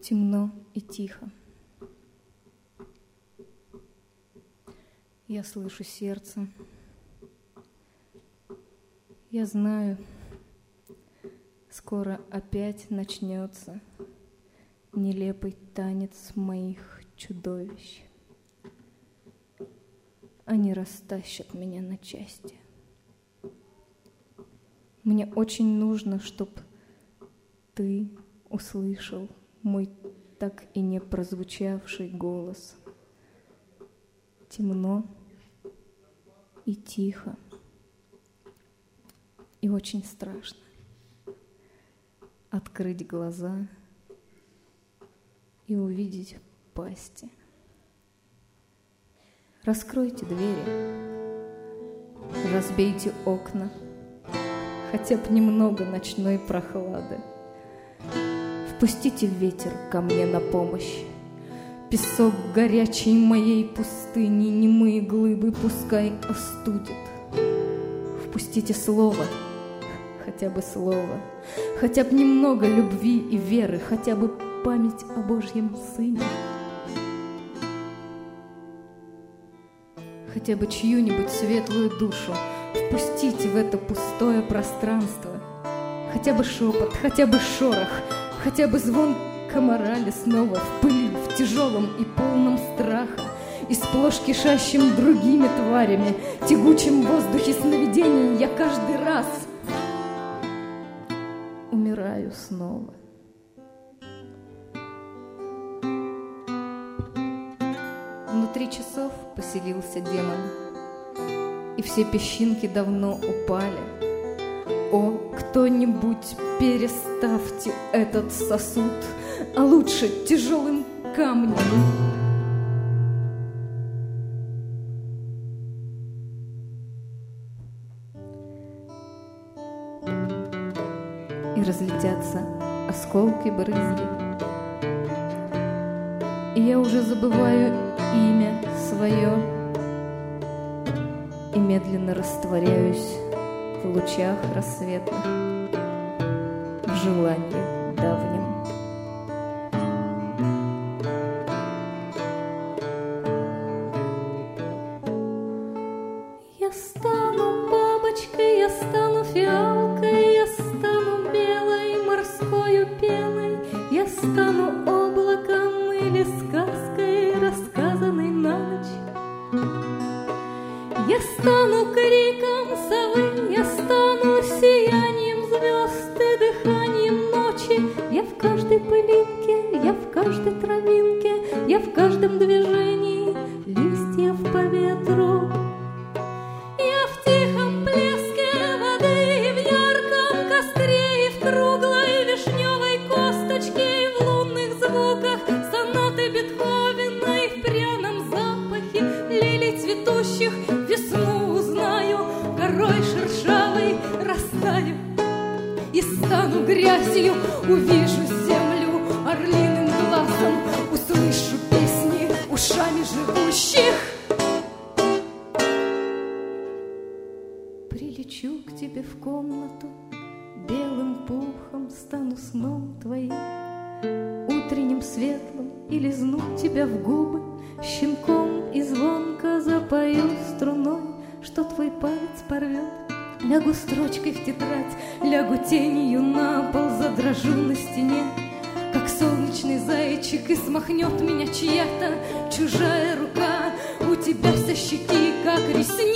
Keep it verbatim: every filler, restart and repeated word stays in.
Темно и тихо. Я слышу сердце. Я знаю, скоро опять начнется нелепый танец моих чудовищ. Они растащат меня на части. Мне очень нужно, чтоб ты услышал мой так и не прозвучавший голос. Темно и тихо, и очень страшно открыть глаза и увидеть пасти. Раскройте двери, разбейте окна, хотя бы немного ночной прохлады. Впустите ветер ко мне на помощь. Песок горячей моей пустыни, немые глыбы пускай остудит. Впустите слово, хотя бы слово, хотя бы немного любви и веры, хотя бы память о Божьем Сыне. Хотя бы чью-нибудь светлую душу впустите в это пустое пространство. Хотя бы шепот, хотя бы шорох, хотя бы звон комара лесного в пыли, в тяжелом и полном страха, и сплошь кишащим другими тварями, тягучем воздухе сновидений я каждый раз умираю снова. Внутри часов поселился демон, и все песчинки давно упали. О, кто-нибудь, переставьте этот сосуд, а лучше тяжелым камнем. И разлетятся осколки брызги, и я уже забываю имя свое и медленно растворяюсь в лучах рассветных, в желании давнем. Я стану бабочкой, я стану фиалкой, я стану белой морской пеной, я стану облаком или сказкой, рассказанной на ночь. Я стану криком совы, я стану сиянием звезд и дыханием ночи. Я в каждой пылинке, я в каждой травинке, я в каждом движении листьев по ветру. Я в тихом плеске воды, и в ярком костре, и в круглой вишневой косточке, и в лунных звуках сонаты Бетховена, и в пряном запахе лилий цветущих. Весну узнаю, горой шершавой растаю и стану грязью, увижу землю орлиным глазом, услышу песни ушами живущих. Прилечу к тебе в комнату, белым пухом стану сном твоим, утренним светлым, и лизну тебя в губы щенком, и звонко запою струной, что твой палец порвет. Лягу строчкой в тетрадь, лягу тенью на пол, задрожу на стене, как солнечный зайчик, и смахнет меня чья-то чужая рука. У тебя со щеки, как ресницы,